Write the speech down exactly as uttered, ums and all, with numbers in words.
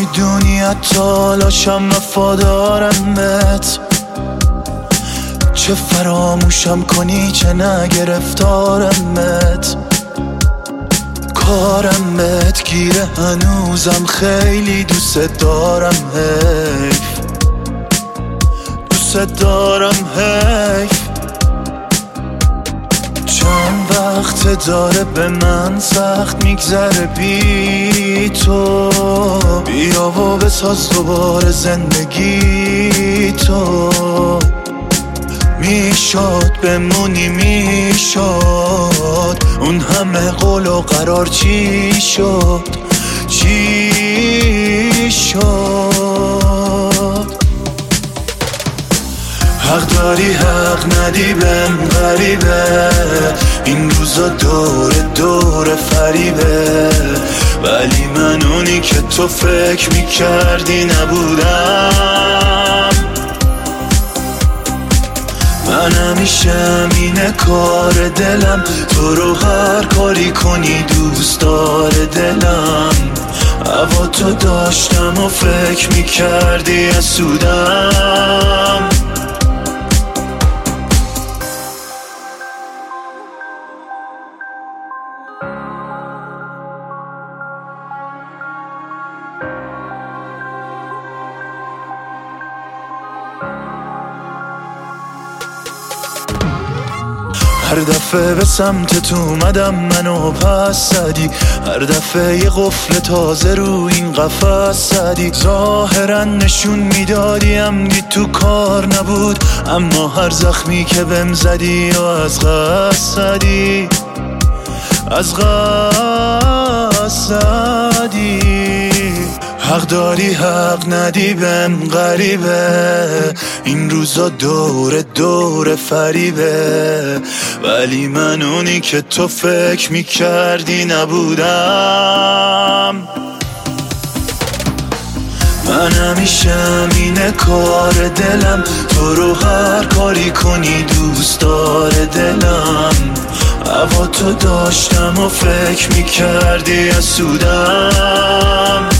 میدونی حتالاشم وفادارم بهت، چه فراموشم کنی چه نگرفتارم بهت. کارم بهت گیره هنوزم خیلی دوست دارم حیف، دوست دارم حیف. چند وقت داره به من سخت میگذره بی تو، بیا و بساز دوباره زندگی تو. میشد بمونی میشد، اون همه قول و قرار چی شد چی شد؟ حق داری حق ندی بهم غریبه، این روزا دور دور فریبه، ولی من اونی که تو فکر میکردی نبودم. من همیشه اینه کار دلم، تو رو هر کاری کنی دوست داره دلم. هوا تو داشتم و فکر میکردی اسودم. هر دفعه به سمتت اومدم منو پس زدی، هر دفعه یه قفل تازه رو این قفس زدی. ظاهرا نشون میدادی عمدی تو کار نبود، اما هر زخمی که بهم زدی و از قصد زدی، از قصد زدی. حق داری حق ندی بهم غریبه، این روزا دور دور فریبه، ولی من اونی که تو فکر میکردی نبودم. من همیشه اینه کار دلم، تو رو هر کاری کنی دوست داره دلم. هوا تو داشتم و فکر میکردی اسودم.